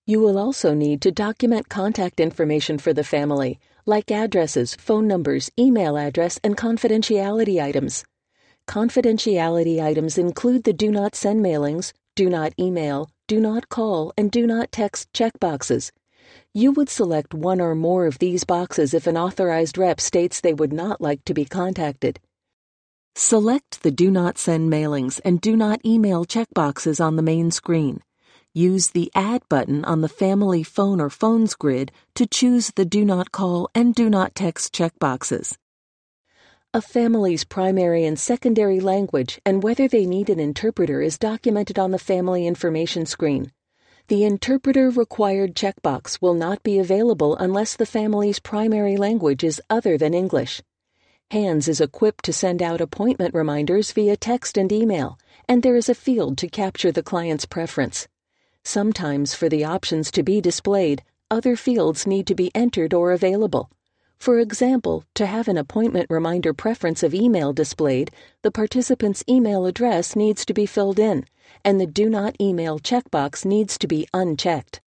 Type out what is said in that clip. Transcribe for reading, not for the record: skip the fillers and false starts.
You will also need to document contact information for the family, like addresses, phone numbers, email address, and confidentiality items. Confidentiality items include the Do Not Send mailings, Do Not Email, Do Not Call, and Do Not Text checkboxes. You would select one or more of these boxes if an authorized rep states they would not like to be contacted. Select the Do Not Send mailings and Do Not Email checkboxes on the main screen. Use the Add button on the Family Phone or Phones grid to choose the Do Not Call and Do Not Text checkboxes. A family's primary and secondary language and whether they need an interpreter is documented on the Family Information screen. The Interpreter Required checkbox will not be available unless the family's primary language is other than English. HANDS is equipped to send out appointment reminders via text and email, and there is a field to capture the client's preference. Sometimes, for the options to be displayed, other fields need to be entered or available. For example, to have an appointment reminder preference of email displayed, the participant's email address needs to be filled in, and the Do Not Email checkbox needs to be unchecked.